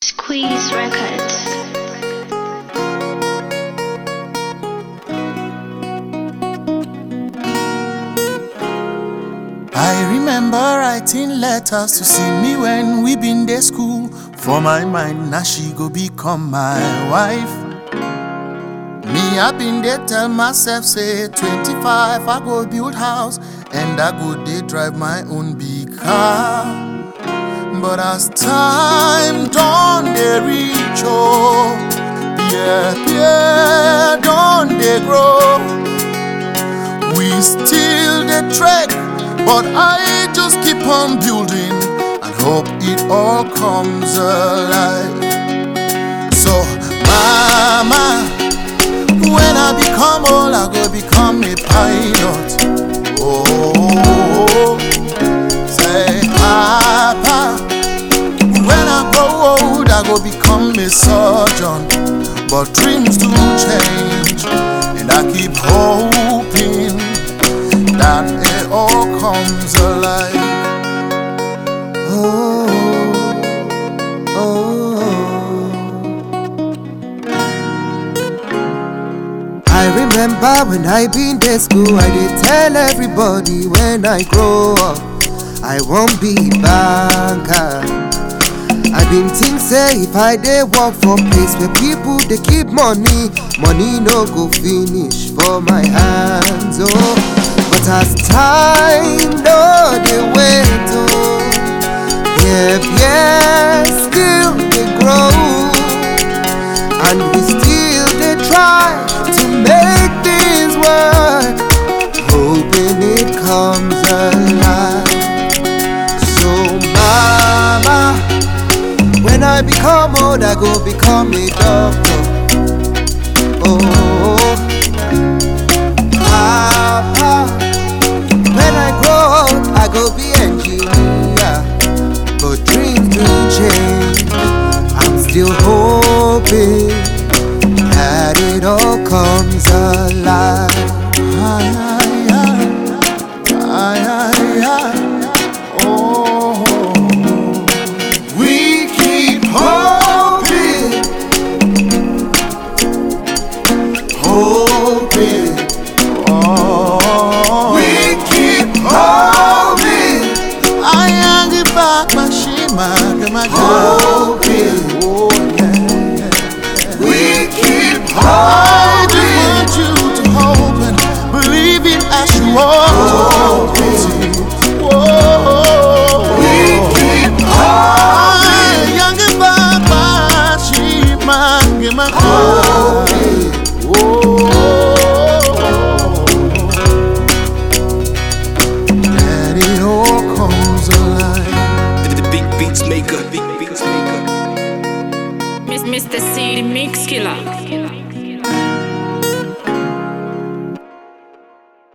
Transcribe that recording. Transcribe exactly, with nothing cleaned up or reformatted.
Squeeze Records. I remember writing letters to see me when we been there school. For my mind, now she go become my wife. Me, I been there tell myself, say twenty-five, I go build house, and I go they drive my own big car. But as time done, they reach, oh, yeah, yeah, done, they grow. We still the trek, but I just keep on building and hope it all comes alive. So, mama, when I become old, I go become a pilot. Oh, say, papa, when I grow old, I go become a surgeon. But dreams do change, and I keep hoping that it all comes alive. Oh, oh. I remember when I been in school, I did tell everybody when I grow up, I won't be banker. I been think say if I dey work for place where people they keep money, money no go finish for my hands, oh. But as time no dey wait, oh, yeah, yeah, still they grow, and we still they try to make things work, hoping it comes alive. So mama, when I become old, I go become a doctor. Oh, papa, when I grow old, I go be engineer. But dreams do change. I'm still hoping that it all comes alive. Ay, ay, ay, ay, ay, ay. Oh, We keep hoping, hoping. oh. We keep hoping, I am the back machine, man, my hoping. Oh, yeah, yeah, yeah. We keep I hoping, just want you to hope and believe it as you want to. Whoa. we keep hoping, I am the back machine, man, get my hoping. That it all comes alive. The big beats maker, big beats maker. Mister City Mix Killer.